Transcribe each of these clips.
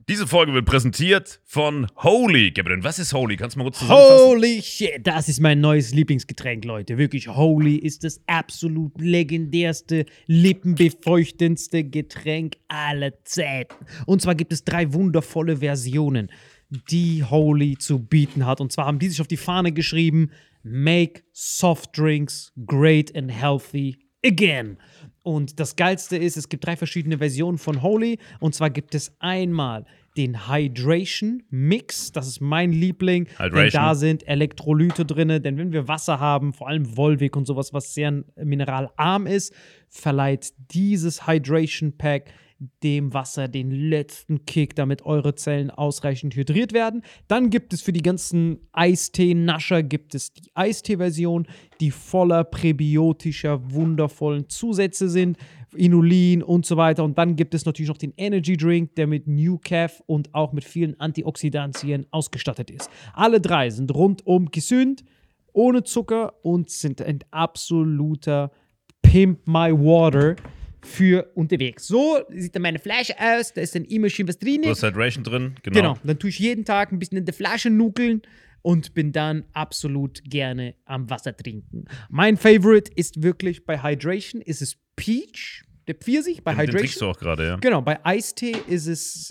Diese Folge wird präsentiert von Holy. Gabriel, was ist Holy? Kannst du mal kurz zusammenfassen? Holy shit, das ist mein neues Lieblingsgetränk, Leute. Wirklich, Holy ist das absolut legendärste, lippenbefeuchtendste Getränk aller Zeiten. Und zwar gibt es 3 wundervolle Versionen, die Holy zu bieten hat. Und zwar haben die sich auf die Fahne geschrieben: Make soft drinks great and healthy again. Und das Geilste ist, es gibt 3 verschiedene Versionen von Holy. Und zwar gibt es einmal den Hydration Mix. Das ist mein Liebling. Denn da sind Elektrolyte drin. Denn wenn wir Wasser haben, vor allem Volvic und sowas, was sehr mineralarm ist, verleiht dieses Hydration Pack dem Wasser den letzten Kick, damit eure Zellen ausreichend hydriert werden. Dann gibt es für die ganzen Eistee-Nascher gibt es die Eistee-Version, die voller präbiotischer, wundervollen Zusätze sind, Inulin und so weiter. Und dann gibt es natürlich noch den Energy Drink, der mit New Caf und auch mit vielen Antioxidantien ausgestattet ist. Alle 3 sind rundum gesund, ohne Zucker und sind ein absoluter Pimp My Water für unterwegs. So sieht dann meine Flasche aus, da ist dann immer schön was drin. Du hast Hydration drin, Genau, dann tue ich jeden Tag ein bisschen in der Flasche nuckeln und bin dann absolut gerne am Wasser trinken. Mein Favorite ist wirklich bei Hydration, ist es Peach, der Pfirsich bei Hydration. Den trinkst du auch gerade, ja. Genau, bei Eistee ist es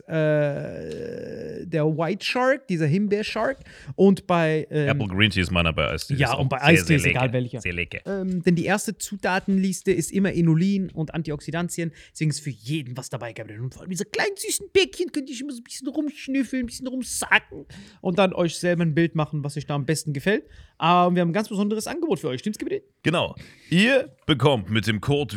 der White Shark, dieser Himbeer-Shark. Und bei Apple Green Tea ist meiner bei Eistee. ja, und bei Eistee ist egal welcher. Sehr lecker. Denn die erste Zutatenliste ist immer Inulin und Antioxidantien. Deswegen ist für jeden was dabei, Gabriel. Und vor allem diese kleinen süßen Bäckchen könnt ihr immer so ein bisschen rumschnüffeln, ein bisschen rumsacken und dann euch selber ein Bild machen, was euch da am besten gefällt. Aber wir haben ein ganz besonderes Angebot für euch. Stimmt's, Gabriel? Genau. Ihr bekommt mit dem Code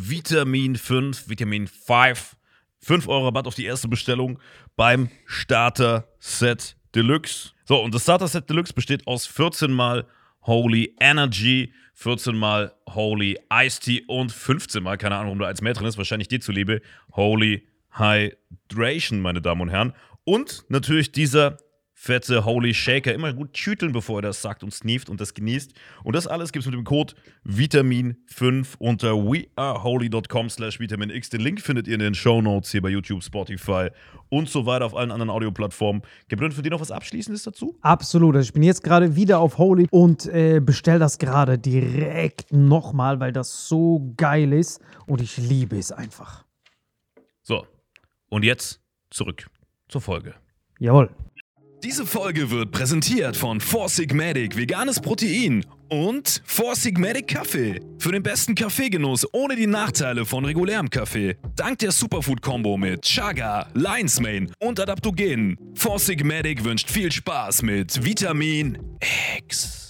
Vitamin5 5 € Rabatt auf die erste Bestellung beim Starter Set Deluxe. So, und das Starter Set Deluxe besteht aus 14 mal Holy Energy, 14 mal Holy Iced Tea und 15 mal, keine Ahnung, warum da eins mehr drin ist, wahrscheinlich dir zuliebe, Holy Hydration, meine Damen und Herren. Und natürlich dieser fette Holy Shaker, immer gut schütteln, bevor er das sagt und sneeft und das genießt. Und das alles gibt es mit dem Code Vitamin5 unter weareholy.com/vitaminx. Den Link findet ihr in den Shownotes hier bei YouTube, Spotify und so weiter auf allen anderen Audioplattformen. Gabriel, für dich noch was Abschließendes dazu? Absolut. Also ich bin jetzt gerade wieder auf Holy und bestell das gerade direkt nochmal, weil das so geil ist und ich liebe es einfach. So, und jetzt zurück zur Folge. Jawohl. Diese Folge wird präsentiert von Four Sigmatic veganes Protein und Four Sigmatic Kaffee. Für den besten Kaffeegenuss ohne die Nachteile von regulärem Kaffee. Dank der Superfood-Kombo mit Chaga, Lion's Mane und Adaptogenen. Four Sigmatic wünscht viel Spaß mit Vitamin X.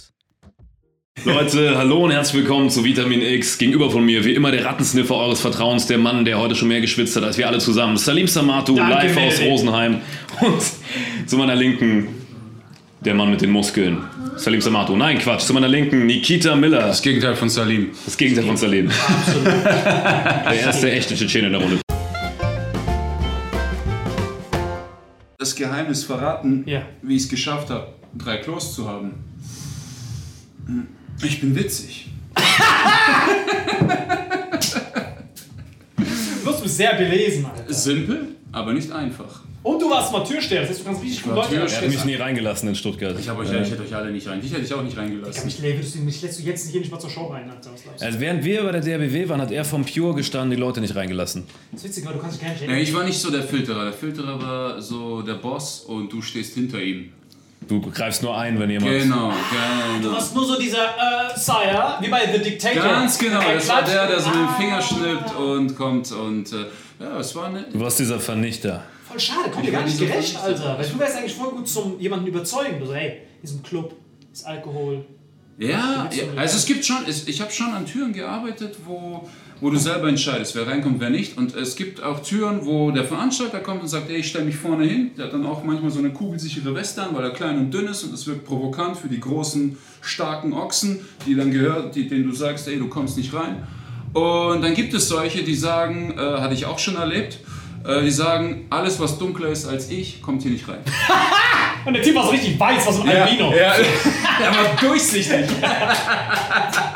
Leute, hallo und herzlich willkommen zu Vitamin X. Gegenüber von mir, wie immer, der Rattensniffer eures Vertrauens, der Mann, der heute schon mehr geschwitzt hat als wir alle zusammen. Salim Samatu, live aus Rosenheim. Und zu meiner Linken, der Mann mit den Muskeln. Salim Samatu. Nein, Quatsch. Zu meiner Linken, Nikita Miller. Das Gegenteil von Salim. Das Gegenteil von Salim. Absolut. Der erste echte Tschetschene in der Runde. Das Geheimnis verraten, Ja. wie ich es geschafft habe, 3 Klos zu haben. Ich bin witzig. Du bist sehr belesen, Alter. Simpel, aber nicht einfach. Und du warst mal Türsteher, das heißt, du kannst richtig gut Leute Er hat mich nie reingelassen in Stuttgart. Ich hätte euch alle nicht rein. Dich hätte ich auch nicht reingelassen. Mich lässt du jetzt hier nicht mal zur Show rein, Alter. Was glaubst du? Also während wir bei der DRBW waren, hat er vom Pure gestanden, die Leute nicht reingelassen. Das ist witzig, weil du kannst dich gar nicht Ja, ich war nicht so der Filterer. Der Filterer war so der Boss und du stehst hinter ihm. Du greifst nur ein, wenn jemand... Genau. Du warst nur so dieser Sire, wie bei The Dictator. Ganz genau. Das war der so mit dem Finger schnippt und kommt und ja, es war eine... Du warst dieser Vernichter. Voll schade, kommt dir gar nicht gerecht, Alter. Weil du wärst eigentlich voll gut zum jemanden überzeugen. Du so, hey, diesem Club ist Alkohol. Ja, also es gibt schon, ich habe schon an Türen gearbeitet, wo du selber entscheidest, wer reinkommt, wer nicht. Und es gibt auch Türen, wo der Veranstalter kommt und sagt, ey, ich stelle mich vorne hin. Der hat dann auch manchmal so eine kugelsichere Weste an, weil er klein und dünn ist und es wirkt provokant für die großen, starken Ochsen, die dann denen du sagst, ey, du kommst nicht rein. Und dann gibt es solche, die sagen, hatte ich auch schon erlebt, die sagen, alles was dunkler ist als ich, kommt hier nicht rein. Und der Typ war so richtig weiß, war so ein Albino. Ja, der war durchsichtig.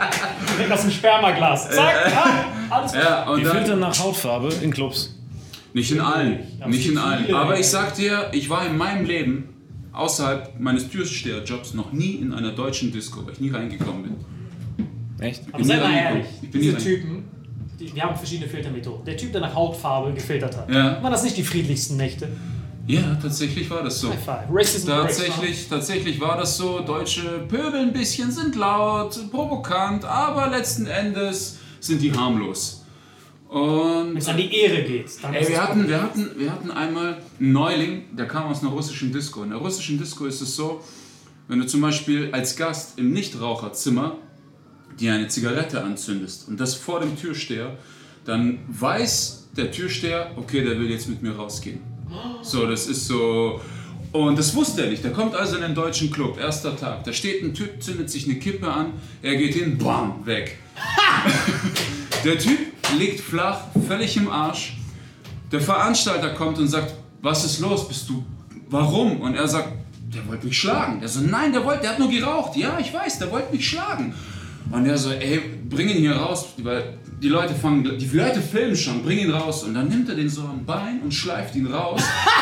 Direkt aus dem Spermaglas. Zack, alles gut. Ja, und Die dann, filtern nach Hautfarbe in Clubs. Nicht in allen. Aber Nicht es in gibt allen. viele. Aber ich sag dir, ich war in meinem Leben außerhalb meines Türsteherjobs noch nie in einer deutschen Disco, weil ich nie reingekommen bin. Echt? Aber bin sei nie mal reingekommen. ehrlich, Ich bin nie diese reingekommen. Typen, wir haben verschiedene Filtermethoden. Der Typ, der nach Hautfarbe gefiltert hat, Ja. waren das nicht die friedlichsten Nächte? Ja, tatsächlich war das so. High five. Racism breaks down. Tatsächlich war das so. Deutsche Pöbel ein bisschen sind laut, provokant, aber letzten Endes sind die harmlos. Und Wenn es an die Ehre geht, dann ey, ist wir es hatten einmal einen Neuling, der kam aus einer russischen Disco. In der russischen Disco ist es so, wenn du zum Beispiel als Gast im Nichtraucherzimmer dir eine Zigarette anzündest und das vor dem Türsteher, dann weiß der Türsteher, okay, der will jetzt mit mir rausgehen. So, das ist so. Und das wusste er nicht. Der kommt also in den deutschen Club, erster Tag. Da steht ein Typ, zündet sich eine Kippe an, er geht hin, bam, weg. Der Typ liegt flach, völlig im Arsch. Der Veranstalter kommt und sagt, was ist los, warum? Und er sagt, der wollte mich schlagen. Der so, nein, der hat nur geraucht. Ja, ich weiß, der wollte mich schlagen. Und er so, ey, bring ihn hier raus, weil die Leute filmen schon, bring ihn raus. Und dann nimmt er den so am Bein und schleift ihn raus.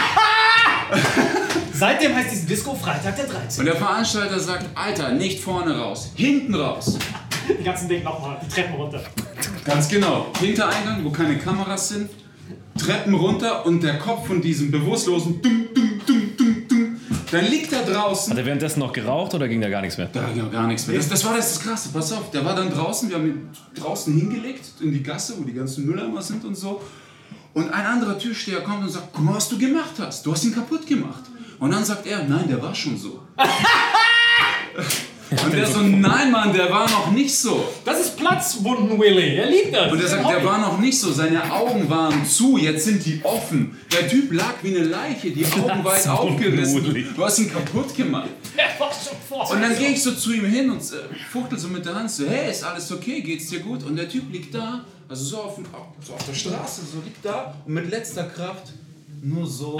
Seitdem heißt diese Disco Freitag der 13. Und der Veranstalter sagt, Alter, nicht vorne raus, hinten raus. Die ganzen Dinge nochmal, die Treppen runter. Ganz genau. Hintereingang, wo keine Kameras sind, Treppen runter und der Kopf von diesem Bewusstlosen, dann liegt er draußen. Hat er währenddessen noch geraucht oder ging da gar nichts mehr? Da ging gar nichts mehr. Das war das Krasse, pass auf. Der war dann draußen, wir haben ihn draußen hingelegt, in die Gasse, wo die ganzen Mülleimer sind und so. Und ein anderer Türsteher kommt und sagt, guck mal, was du gemacht hast. Du hast ihn kaputt gemacht. Und dann sagt er, nein, der war schon so. Und der so, nein Mann, der war noch nicht so. Das ist Platzwunden-Willy, er liebt das. Und er sagt, der war noch nicht so, seine Augen waren zu, jetzt sind die offen. Der Typ lag wie eine Leiche, die Augen weit aufgerissen. Du hast ihn kaputt gemacht. Er war schon vor. Und dann gehe ich so zu ihm hin und fuchtel so mit der Hand so, hey, ist alles okay, geht's dir gut? Und der Typ liegt da, also so auf der Straße, so liegt da und mit letzter Kraft nur so.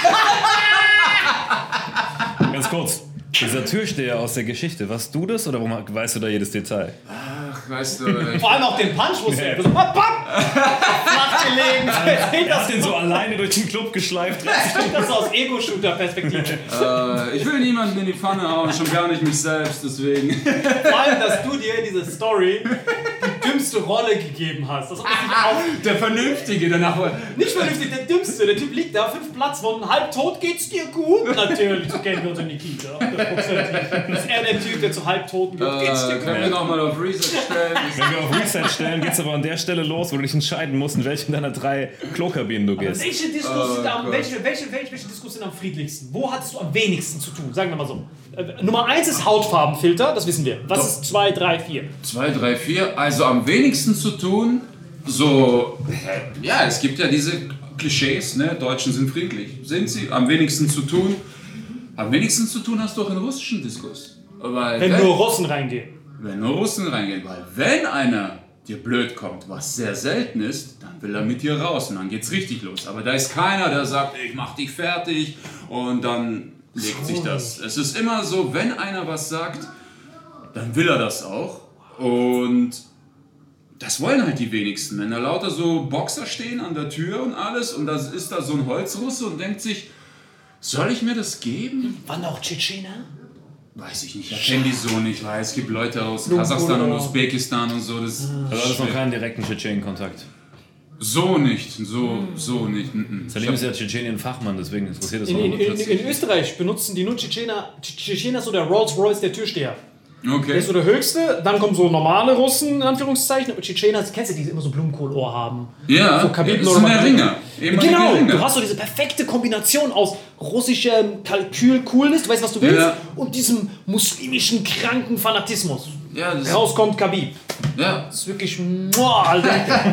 Ganz kurz. Dieser Türsteher aus der Geschichte, warst du das oder weißt du da jedes Detail? Ach, weißt du, Vor allem auch den Punch, wo es so flach gelegen. Er hat den so alleine durch den Club geschleift. Das ist aus Ego-Shooter-Perspektive. ich will niemanden in die Pfanne hauen, schon gar nicht mich selbst, deswegen. Vor allem, dass du dir in dieser Story die dümmste Rolle gegeben hast. Das Der Vernünftige, danach. nicht vernünftig, der Dümmste. Der Typ liegt da, 5 Platzwunden, halb tot, geht's dir gut? Natürlich, so kennen wir uns in Nikita. 100%. Das ist er der Typ, der zu halbtoten geht. Geht's dir Können wir gut? nochmal auf Reset stellen? Wenn wir auf Reset stellen, geht's aber an der Stelle los, wo du dich entscheiden musst, in welchen deiner 3 Klokabinen du gehst. Welche Diskus sind am friedlichsten? Wo hattest du am wenigsten zu tun? Sagen wir mal so. Nummer 1 ist Hautfarbenfilter, das wissen wir. Was ist 2, 3, 4? 2, 3, 4. Also am wenigsten zu tun, so, ja, es gibt ja diese Klischees, ne? Deutschen sind friedlich. Sind sie? Am wenigsten zu tun. Am wenigsten zu tun hast du auch in russischen Diskos. Weil Wenn nur Russen reingehen. Wenn nur Russen reingehen. Weil wenn einer dir blöd kommt, was sehr selten ist, dann will er mit dir raus und dann geht's richtig los. Aber da ist keiner, der sagt, ich mach dich fertig und dann legt sich das. Es ist immer so, wenn einer was sagt, dann will er das auch. Und das wollen halt die wenigsten. Wenn da lauter so Boxer stehen an der Tür und alles und da ist da so ein Holzrusse und denkt sich, soll ich mir das geben? Waren auch Tschetschener? Weiß ich nicht, ich kenne die so nicht. Weil es gibt Leute aus Kasachstan und Usbekistan und so. Das Also hattest noch keinen direkten Tschetschenen-Kontakt. so nicht, so nicht. Salim ist ja Tschetschenien-Fachmann, deswegen interessiert das In Österreich benutzen die nur Tschetschener. Tschetschener ist so der Rolls-Royce der Türsteher. Der Okay. ist so der höchste, dann kommen so normale Russen, in Anführungszeichen, aber Tschetschener, kennst du die immer so Blumenkohlohr haben? Ja, so Khabib das sind der Ringer. Genau, du hast so diese perfekte Kombination aus russischem Kalkül-Coolness, du weißt, was du willst, Ja. und diesem muslimischen, kranken Fanatismus. Ja, das Rauskommt Khabib. ja. Das ist wirklich, Alter.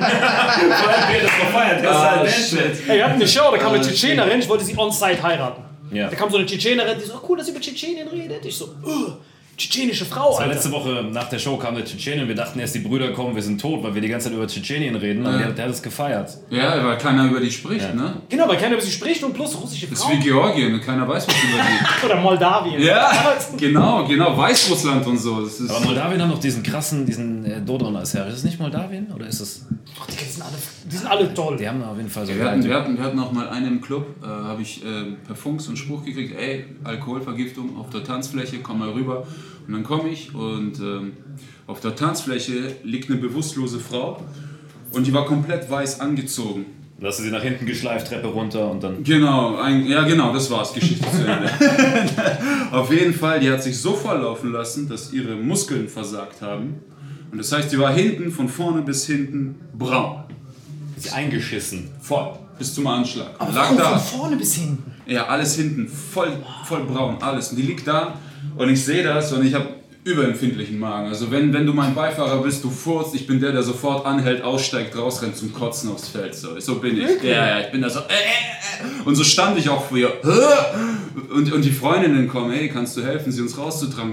Shit. Ey, wir hatten eine Show, da kam eine Tschetschenerin, ich wollte sie on-site heiraten. Ja. Da kam so eine Tschetschenerin, die so, cool, dass sie über Tschetschenien redet. Ich so, tschetschenische Frau, Das war Alter. letzte Woche nach der Show kam der Tschetschenien. Wir dachten erst, die Brüder kommen, wir sind tot, weil wir die ganze Zeit über Tschetschenien reden. Und der hat es gefeiert. Ja, weil keiner über die spricht, ne? Genau, weil keiner über sie spricht und plus russische Das ist Frauen. wie Georgien und keiner weiß was über die. Oder Moldawien. Ja, genau, Weißrussland und so. Das ist Aber Moldawien haben noch diesen Dodon als Herr. Ist das nicht Moldawien? Oder ist es... Ach, die sind alle toll. Die haben auf jeden Fall so... wir hatten auch mal einen im Club, habe ich per Funk so einen Spruch gekriegt, ey, Alkoholvergiftung auf der Tanzfläche, komm mal rüber. Und dann komme ich und auf der Tanzfläche liegt eine bewusstlose Frau und die war komplett weiß angezogen. Da hast du sie nach hinten geschleift, Treppe runter und dann... Genau, das war's, Geschichte zu Ende. Auf jeden Fall, die hat sich so volllaufen lassen, dass ihre Muskeln versagt haben. Und das heißt, die war von vorne bis hinten braun. Sie eingeschissen. Voll, bis zum Anschlag. Aber Lag warum da. von vorne bis hinten? Ja, alles hinten, voll braun, alles. Und die liegt da und ich sehe das und ich habe überempfindlichen Magen. Also wenn du mein Beifahrer bist, du furzt, ich bin der sofort anhält, aussteigt, rausrennt zum Kotzen aufs Feld. So bin ich. Ja, ich bin da so. Und so stand ich auch vor ihr. Und die Freundinnen kommen, hey, kannst du helfen, sie uns rauszutragen?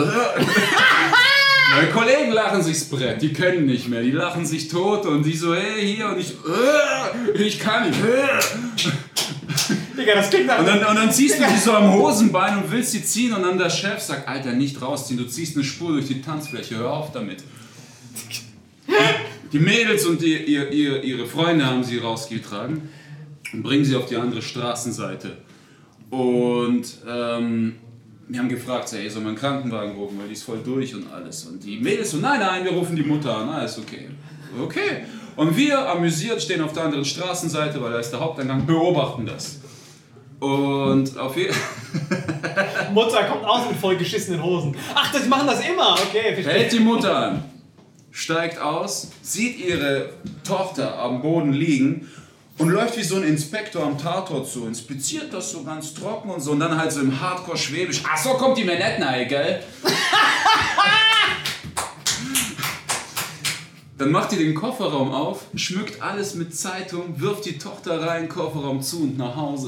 Meine Kollegen lachen sich's Brett, die können nicht mehr, die lachen sich tot und die so, hey, hier und ich kann nicht. Digga, das klingt nach... Und dann ziehst du sie so am Hosenbein und willst sie ziehen und dann der Chef sagt, Alter, nicht rausziehen, du ziehst eine Spur durch die Tanzfläche, hör auf damit. Die Mädels und ihre Freunde haben sie rausgetragen und bringen sie auf die andere Straßenseite. Und wir haben gefragt, hey, soll man einen Krankenwagen rufen, weil die ist voll durch und alles. Und die Mädels so, nein, wir rufen die Mutter an, ist okay. Okay. Und wir, amüsiert, stehen auf der anderen Straßenseite, weil da ist der Haupteingang, beobachten das. Und auf jeden Mutter kommt aus mit voll geschissenen Hosen. Ach, die machen das immer. Okay, verstehe. hält die Mutter an, steigt aus, sieht ihre Tochter am Boden liegen und läuft wie so ein Inspektor am Tatort zu, inspiziert das so ganz trocken und so und dann halt so im Hardcore-Schwäbisch, ach so kommt die mir nicht nahe, gell? Dann macht die den Kofferraum auf, schmückt alles mit Zeitung, wirft die Tochter rein, Kofferraum zu und nach Hause.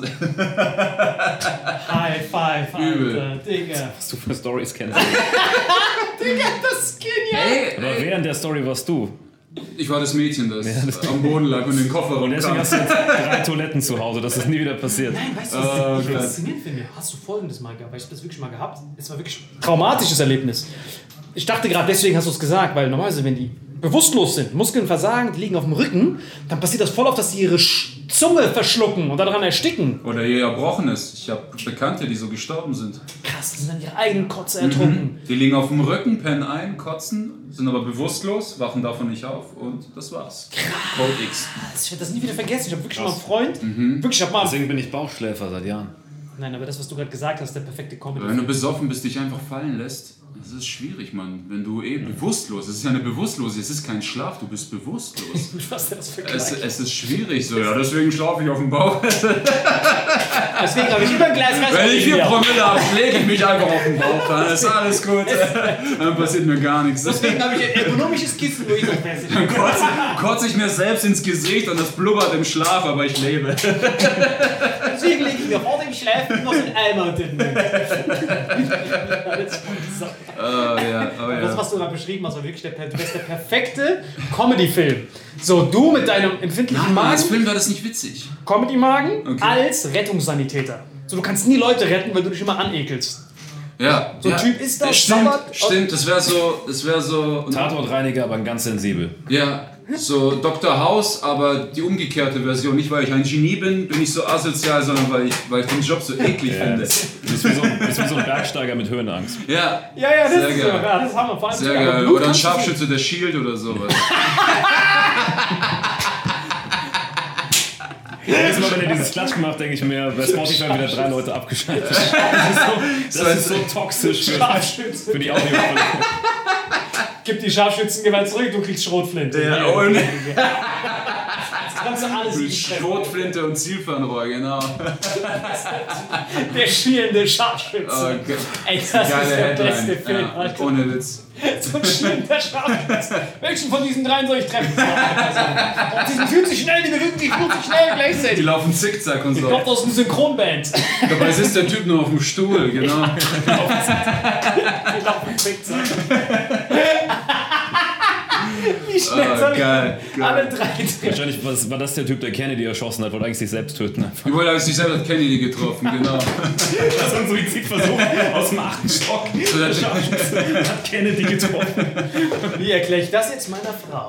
High five, Übel. Alter. Digga. Was du für Storys kennst. Digga, das ist genial. Hey, Aber während der Story warst du. ich war das Mädchen, das am Boden lag und den Kofferraum Und deswegen kam. hast du jetzt 3 Toiletten zu Hause, dass das nie wieder passiert. Nein, weißt du, was ich faszinierend finde? Hast du Folgendes mal gehabt, weil ich das wirklich mal gehabt. Es war wirklich ein traumatisches Erlebnis. Ich dachte gerade, deswegen hast du es gesagt, weil normalerweise, wenn die bewusstlos sind, Muskeln versagen, die liegen auf dem Rücken, dann passiert das voll oft, dass sie ihre Zunge verschlucken und daran ersticken. Oder ihr Erbrochenes. Ich habe Bekannte, die so gestorben sind. Krass, die sind dann ihre eigenen Kotze ertrunken. Die liegen auf dem Rücken, pennen ein, kotzen, sind aber bewusstlos, wachen davon nicht auf und das war's. Code X. Ich werde das nie wieder vergessen. Ich habe wirklich mal einen Freund. Wirklich, ich habe mal... Deswegen bin ich Bauchschläfer seit Jahren. Nein, aber das, was du gerade gesagt hast, der perfekte Comedy. Wenn du besoffen bist, dich einfach fallen lässt, das ist schwierig, Mann. Wenn du bewusstlos, es ist ja eine Bewusstlose, es ist kein Schlaf, du bist bewusstlos. Was ist das für Gleich? Es ist schwierig so, ja, deswegen schlafe ich auf dem Bauch. Deswegen habe ich immer ein Glas Wasser. Wenn ich 4 neben mir. Promille habe, lege ich mich einfach auf den Bauch, dann ist alles gut. Dann passiert mir gar nichts. Deswegen habe ich ein ergonomisches Kissen, wo ich so fest Dann kotze ich mir selbst ins Gesicht und das blubbert im Schlaf, aber ich lebe. Deswegen lege ich mir vor dem Schlafen noch einen Eimer drin. Das, was du gerade beschrieben hast, war wirklich der perfekte Comedy-Film. So, du mit deinem empfindlichen Magen, Als Film war das nicht witzig. Comedy-Magen, Okay. als Rettungssanitäter. So, du kannst nie Leute retten, weil du dich immer anekelst. Ja. So ein Typ ist das, Stimmt, sabbert- stimmt, das wäre so. Tatortreiniger, aber ganz sensibel. Ja, so Dr. House, aber die umgekehrte Version. Nicht, weil ich ein Genie bin ich so asozial, sondern weil ich den Job so eklig finde. Du bist wie so ein Bergsteiger mit Höhenangst. Ja, Ja, das Sehr ist so. geil. Ja, das haben wir vor allem. sehr aber geil. Blut Oder ein kannst du Scharfschütze, der Shield oder sowas. Jedes Mal, wenn er dieses Klatsch macht, denke ich mir, bei Spotify wieder 3 Leute abgeschaltet. Das ist so toxisch Scharfschütze. für die Audioqualität. Gib die Scharfschützengewalt zurück, du kriegst Schrotflinte. Ja, und Jetzt kannst du alles in Schrotflinte und Zielfernrohr, genau. Der schielende Scharfschütze. Okay. Ey, das ist Geile der beste Headline. Film, Ja, Alter. ohne Witz. So ein schielender Scharfschütze. Welchen von diesen 3 soll ich treffen? Die fühlt sich schnell, die bewegt sich schnell Die gleichzeitig. laufen zickzack und so. Kommt aus einer Synchronband. Dabei sitzt der Typ nur auf dem Stuhl, genau. Laufen Quickzeit. Wie schnell soll ich geil. alle 3 drehen? Wahrscheinlich war das der Typ, der Kennedy erschossen hat, wollte eigentlich sich selbst töten. Ich wollte eigentlich sich selber Kennedy getroffen, genau. Das war ein Suizidversuch aus dem 8. Stock. Hat Kennedy getroffen. Wie erkläre ich das jetzt meiner Frau?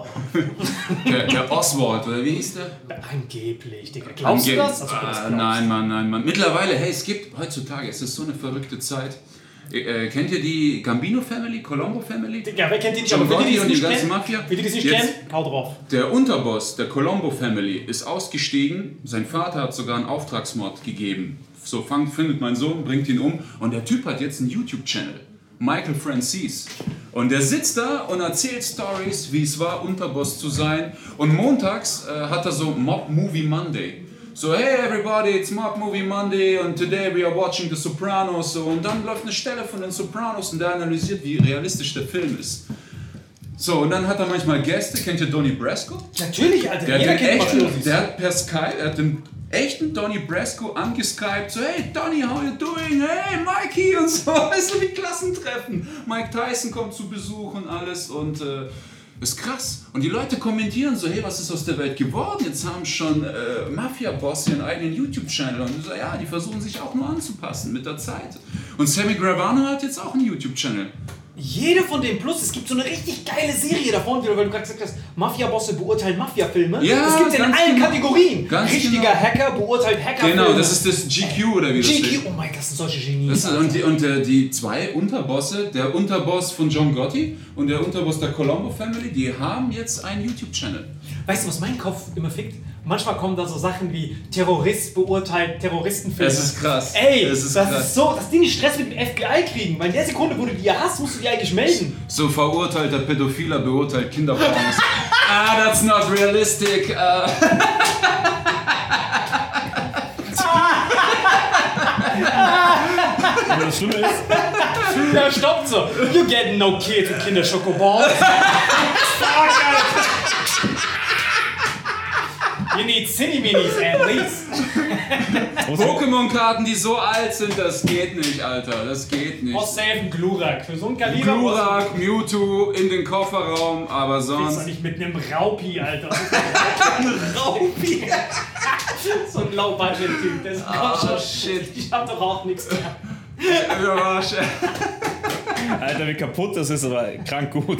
Der Oswald, oder wie hieß der? Angeblich, Digga. Glaubst du das? Also, Nein, Mann. Mittlerweile, hey, es gibt heutzutage, es ist so eine verrückte Zeit. Kennt ihr die Gambino Family, Colombo Family? Digga, wer kennt die nicht? John Aber für die, Gotti und die die es nicht ganze kennen, Mafia. für die es nicht Jetzt- kennen, hau drauf. Der Unterboss der Colombo Family ist ausgestiegen. Sein Vater hat sogar einen Auftragsmord gegeben. So findet mein Sohn, bringt ihn um. Und der Typ hat jetzt einen YouTube-Channel. Michael Francis. Und der sitzt da und erzählt Stories, wie es war, Unterboss zu sein. Und montags hat er so Mob Movie Monday. So, hey everybody, it's Mob Movie Monday and today we are watching The Sopranos. So, und dann läuft eine Stelle von den Sopranos und der analysiert, wie realistisch der Film ist. So, und dann hat er manchmal Gäste. Kennt ihr Donnie Brasco? Natürlich, Alter. Der Jeder hat, den kennt echten, Mafiosis. der hat per Skype, er hat den echten Donnie Brasco angeskypt, so hey Donnie, how you doing? Hey Mikey und so, weißt du, wie Klassentreffen. Mike Tyson kommt zu Besuch und alles und ist krass. Und die Leute kommentieren so, hey, was ist aus der Welt geworden? Jetzt haben schon Mafia-Bosse ihren eigenen YouTube-Channel und so, ja, die versuchen sich auch nur anzupassen mit der Zeit. Und Sammy Gravano hat jetzt auch einen YouTube-Channel. Jede von den Plus, es gibt so eine richtig geile Serie davon, weil du gerade gesagt hast, Mafia-Bosse beurteilen Mafia-Filme. Ja, das gibt es in ganz allen genau. Kategorien. Ganz Richtiger genau. Hacker beurteilt Hackerfilme. Genau, das ist das GQ oder wie das GQ, heißt. oh mein Gott, das sind solche Genies. Das ist, die 2 Unterbosse, der Unterboss von John Gotti und der Unterboss der Colombo Family, die haben jetzt einen YouTube-Channel. Weißt du, was mein Kopf immer fickt? Manchmal kommen da so Sachen wie Terrorist beurteilt Terroristenfilme. Es ist krass. Ey, Es ist das krass. ist so, dass die nicht Stress mit dem FBI kriegen. Weil in der Sekunde, wo du die hast, musst du die eigentlich melden. So verurteilter Pädophiler beurteilt Kinderpornos. That's not realistic. Aber das Schlimme ist, Ja, stoppt so. You get no kid with Kinderschokobons. Fuck, Alter. You need Cinni-Minis at least. Pokémon-Karten, die so alt sind, das geht nicht, Alter. Das geht nicht. Brauchst safe einen Glurak. Für so ein Kaliber Glurak, Mewtwo in den Kofferraum, aber Willst du sonst... nicht mit einem Raupi, Alter. Raupi? So ein Low-Budget-Typ. Das Oh, shit. Ich hab doch auch nichts mehr. Alter, wie kaputt das ist, aber krank gut.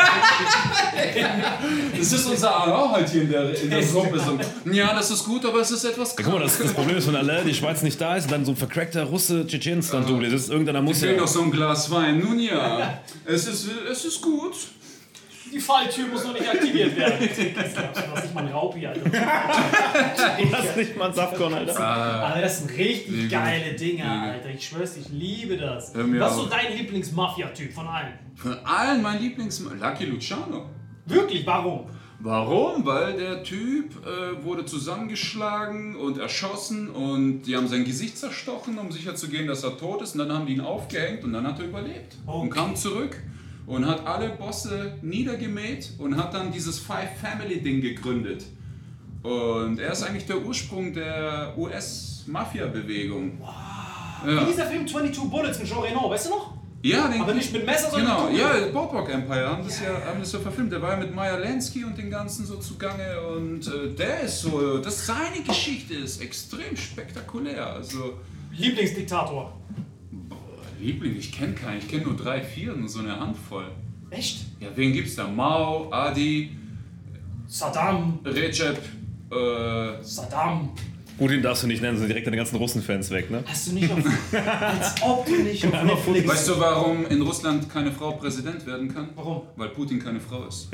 Das ist unser A halt hier in der Gruppe. So. Ja, das ist gut, aber es ist etwas Guck mal, das Problem ist, wenn alle die Schweiz nicht da ist und dann so ein vercrackter Russe Tschetschenien du, das ist irgendeiner muss Ich will ja... noch so ein Glas Wein. Nun ja, es ist gut. Die Falltür muss noch nicht aktiviert werden. Du hast nicht mal ein Raupi, Alter. Das ist nicht mal ein Saftkorn, Alter. Aber das sind richtig Wie geile gut. Dinger, Wie gut. Alter. Ich schwör's, ich liebe das. Hör mir Was ist so auf. dein Lieblings-Mafia-Typ von allen? Von allen mein Lucky Luciano. Wirklich, warum? Warum? Weil der Typ wurde zusammengeschlagen und erschossen und die haben sein Gesicht zerstochen, um sicherzugehen, dass er tot ist. Und dann haben die ihn aufgehängt und dann hat er überlebt. Und kam zurück und hat alle Bosse niedergemäht und hat dann dieses Five-Family-Ding gegründet. Und er ist eigentlich der Ursprung der US-Mafia-Bewegung. Wie Ja. dieser Film 22 Bullets mit Jean Reno, weißt du noch? Ja, den Aber nicht mit Messer, sondern genau, mit Kugel. ja, Boardwalk Empire haben das ja verfilmt. Der war ja mit Meyer Lansky und den ganzen so zugange und der ist so, seine Geschichte ist extrem spektakulär. Also Lieblingsdiktator. Liebling, ich kenne keinen, ich kenne nur 3, 4, nur so eine Handvoll. Echt? Ja, wen gibt's da? Mao, Adi, Saddam. Recep, Saddam. Putin darfst du nicht nennen, sind direkt deine ganzen Russenfans weg, ne? Hast du nicht auf... als ob du nicht auf Netflix... Weißt du, warum in Russland keine Frau Präsident werden kann? Warum? Weil Putin keine Frau ist.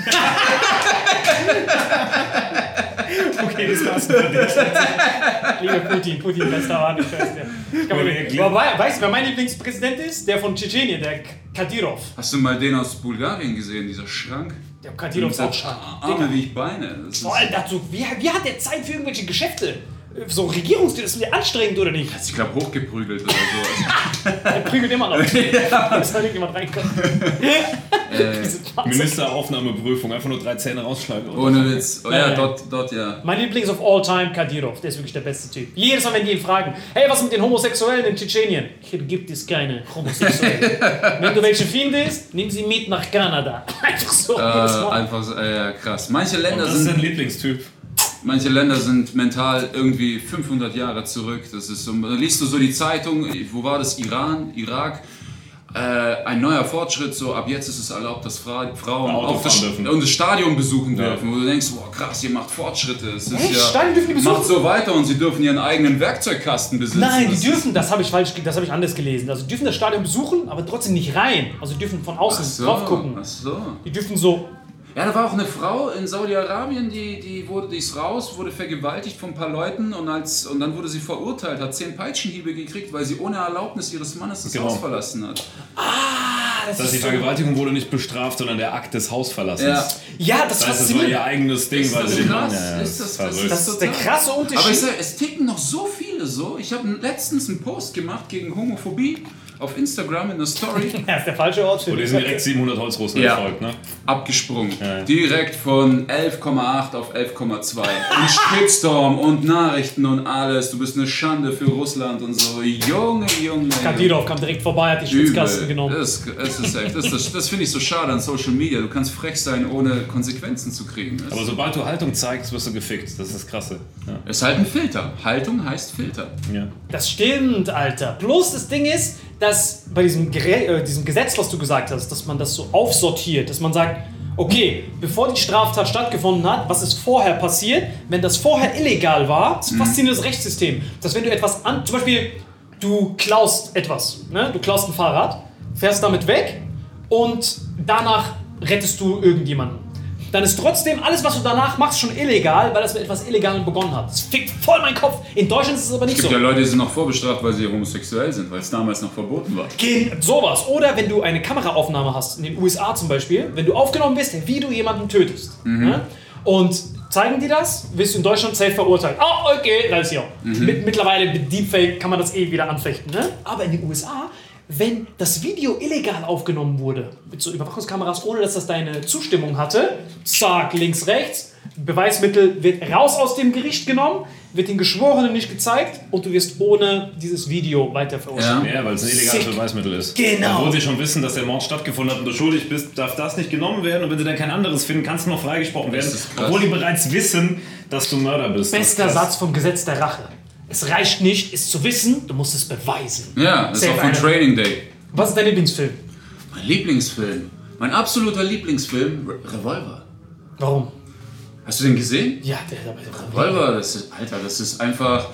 Okay, das war's für dich. Liebe Putin, bester Mann, ich weiß dir. Aber weißt du, wer mein Lieblingspräsident ist? Der von Tschetschenien, der Kadyrov. Hast du mal den aus Bulgarien gesehen, dieser Schrank? Der Kadyrov ist auch stark. Arme wie ich Beine. Das ist Vor allem dazu, wie hat der Zeit für irgendwelche Geschäfte? so Regierungsdienst, ist mir anstrengend oder nicht? Ich glaube, hochgeprügelt oder so. Er prügelt immer noch. Da soll irgendjemand reinkommen. Ministeraufnahmeprüfung, einfach nur 3 Zähne rausschneiden. Ohne Witz. Oh ja, dort ja. Mein Lieblings of all time, Kadyrov, der ist wirklich der beste Typ. Jedes Mal, wenn die ihn fragen, hey, was mit den Homosexuellen in Tschetschenien? Hier gibt es keine Homosexuellen. Wenn du welche findest, nimm sie mit nach Kanada. Einfach so. Einfach so, ja, krass. Manche Länder Das ist dein Lieblingstyp. Manche Länder sind mental irgendwie 500 Jahre zurück. Das ist so, da liest du so die Zeitung, wo war das? Iran, Irak. Ein neuer Fortschritt, so ab jetzt ist es erlaubt, dass Frauen auf das Stadion besuchen dürfen. Wo du denkst, boah krass, ihr macht Fortschritte. Es ist Stadion dürfen die besuchen? Macht so weiter und sie dürfen ihren eigenen Werkzeugkasten besitzen. Nein, die dürfen, das habe ich anders gelesen. Also die dürfen das Stadion besuchen, aber trotzdem nicht rein. Also die dürfen von außen drauf gucken. Ach so. Die dürfen so... Ja, da war auch eine Frau in Saudi-Arabien, die ist raus, wurde vergewaltigt von ein paar Leuten und dann wurde sie verurteilt, hat 10 Peitschenhiebe gekriegt, weil sie ohne Erlaubnis ihres Mannes das Haus verlassen hat. Das heißt, die Vergewaltigung wurde nicht bestraft, sondern der Akt des Hausverlassens. Ja, das heißt, es war ihr eigenes Ding, weil sie den Mann... Das ist der krasse Unterschied. Aber ich sag, es ticken noch so viele so. Ich habe letztens einen Post gemacht gegen Homophobie auf Instagram in der Story. Das ist der falsche Ort für dich. Und direkt 700 Holzrussen gefolgt, ne? Abgesprungen. Ja. Direkt von 11,8 auf 11,2. Und Shitstorm und Nachrichten und alles. Du bist eine Schande für Russland und so. Junge. Kadyrov kam direkt vorbei, hat die Schwitzkasten genommen. Das ist echt. Das finde ich so schade an Social Media. Du kannst frech sein, ohne Konsequenzen zu kriegen. Aber sobald du Haltung zeigst, wirst du gefickt. Das ist das Krasse. Ja. Es ist halt ein Filter. Haltung heißt Filter. Ja. Das stimmt, Alter. Bloß das Ding ist, dass bei diesem Gesetz, was du gesagt hast, dass man das so aufsortiert, dass man sagt, okay, bevor die Straftat stattgefunden hat, was ist vorher passiert? Wenn das vorher illegal war, das ist ein faszinierendes Rechtssystem, dass wenn du etwas zum Beispiel, du klaust etwas, ne? Du klaust ein Fahrrad, fährst damit weg und danach rettest du irgendjemanden. Dann ist trotzdem alles, was du danach machst, schon illegal, weil das mit etwas Illegalem begonnen hat. Das fickt voll meinen Kopf. In Deutschland ist es aber nicht so. Es gibt ja Leute, die sind noch vorbestraft, weil sie homosexuell sind, weil es damals noch verboten war. Sowas. Oder wenn du eine Kameraaufnahme hast, in den USA zum Beispiel, wenn du aufgenommen bist, wie du jemanden tötest. Ne? Und zeigen die das, wirst du in Deutschland safe verurteilt. Oh, okay, da ist hier. Mittlerweile mit Deepfake kann man das wieder anfechten. Ne? Aber in den USA... Wenn das Video illegal aufgenommen wurde, mit so Überwachungskameras, ohne dass das deine Zustimmung hatte, zack, links, rechts, Beweismittel wird raus aus dem Gericht genommen, wird den Geschworenen nicht gezeigt und du wirst ohne dieses Video weiter verurteilt. Ja, weil es ein illegales Beweismittel ist. Genau. Obwohl sie schon wissen, dass der Mord stattgefunden hat und du schuldig bist, darf das nicht genommen werden und wenn sie dann kein anderes finden, kannst du noch freigesprochen werden, obwohl die bereits wissen, dass du Mörder bist. Bester Satz vom Gesetz der Rache. Es reicht nicht, es zu wissen, du musst es beweisen. Ja, das ist auch von Training Day. Was ist dein Lieblingsfilm? Mein Lieblingsfilm? Mein absoluter Lieblingsfilm? Revolver. Warum? Hast du den gesehen? Ja, der Revolver, das ist einfach...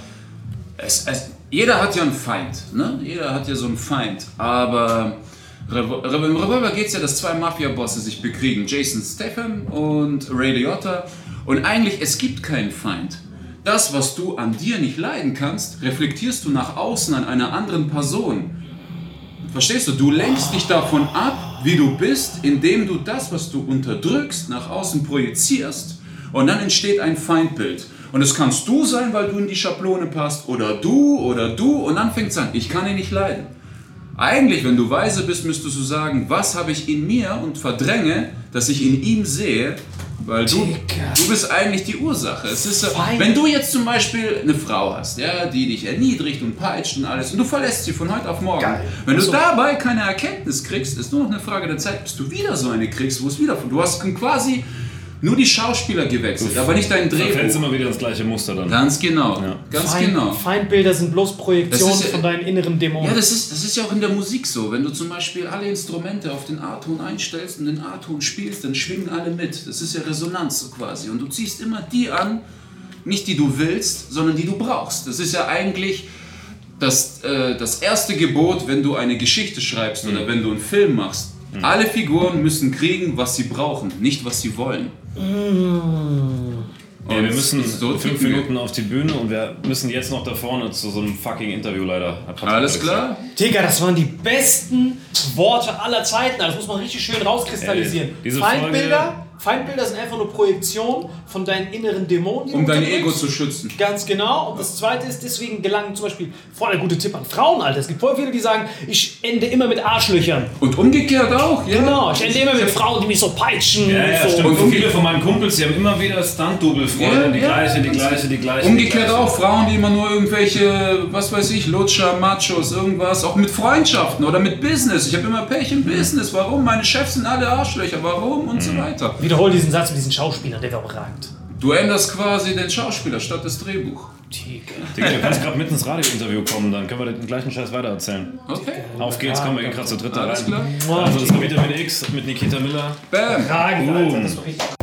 jeder hat ja einen Feind, ne? Jeder hat ja so einen Feind, aber... Im Revolver geht es ja, dass 2 Mafia-Bosse sich bekriegen. Jason Statham und Ray Liotta. Und eigentlich, es gibt keinen Feind. Das, was du an dir nicht leiden kannst, reflektierst du nach außen an einer anderen Person. Verstehst du? Du lenkst dich davon ab, wie du bist, indem du das, was du unterdrückst, nach außen projizierst. Und dann entsteht ein Feindbild. Und es kannst du sein, weil du in die Schablone passt, oder du. Und dann fängt es an, ich kann ihn nicht leiden. Eigentlich, wenn du weise bist, müsstest du sagen, was habe ich in mir und verdränge, dass ich in ihm sehe, weil du bist eigentlich die Ursache. Es ist, wenn du jetzt zum Beispiel eine Frau hast, ja, die dich erniedrigt und peitscht und alles, und du verlässt sie von heute auf morgen. Wenn du dabei keine Erkenntnis kriegst, ist nur noch eine Frage der Zeit, bis du wieder so eine kriegst, wo es wieder von. Du hast quasi nur die Schauspieler gewechselt, aber nicht dein Drehbuch. Du fällst immer wieder ins gleiche Muster dann. Ganz genau. Ja. Genau. Feindbilder sind bloß Projektionen von deinen inneren Dämonen. Ja, das ist ja auch in der Musik so. Wenn du zum Beispiel alle Instrumente auf den A-Ton einstellst und den A-Ton spielst, dann schwingen alle mit. Das ist ja Resonanz so quasi. Und du ziehst immer die an, nicht die du willst, sondern die du brauchst. Das ist ja eigentlich das erste Gebot, wenn du eine Geschichte schreibst oder wenn du einen Film machst. Alle Figuren müssen kriegen, was sie brauchen, nicht was sie wollen. Ja, wir müssen so 5 Minuten auf die Bühne und wir müssen jetzt noch da vorne zu so einem fucking Interview leider. Alles klar? Digga, das waren die besten Worte aller Zeiten. Das muss man richtig schön rauskristallisieren. Diese Feindbilder, Feindbilder sind einfach nur Projektion von deinen inneren Dämonen. die Um du dein unterdrückst. Ego zu schützen. Ganz genau. Und das Zweite ist, deswegen gelangen zum Beispiel, voll der gute Tipp an Frauen, Alter. Es gibt voll viele, die sagen, ich ende immer mit Arschlöchern. Und umgekehrt auch, ja. Genau, ich ende immer mit Frauen, die mich so peitschen. Ja, so. stimmt. Und viele von meinen Kumpels, die haben immer wieder Stunt-Double-Freunde. Die gleiche. Umgekehrt auch Frauen, die immer nur irgendwelche, was weiß ich, Lutscher, Machos, irgendwas, auch mit Freundschaften oder mit Business. Ich habe immer Pech im Business. Warum? Meine Chefs sind alle Arschlöcher. Warum? Und so weiter. Wiederhol diesen Satz mit diesen Schauspielern, der überragt. Du änderst quasi den Schauspieler statt das Drehbuch. Digga, du kannst gerade mitten ins Radiointerview kommen, dann können wir den gleichen Scheiß weitererzählen. Okay. Auf geht's, kommen wir gerade zu dritt da Alles rein. klar. Also das war Vitamin X mit Nikita Miller. Bam. Fragen, Alter, das ist doch richtig.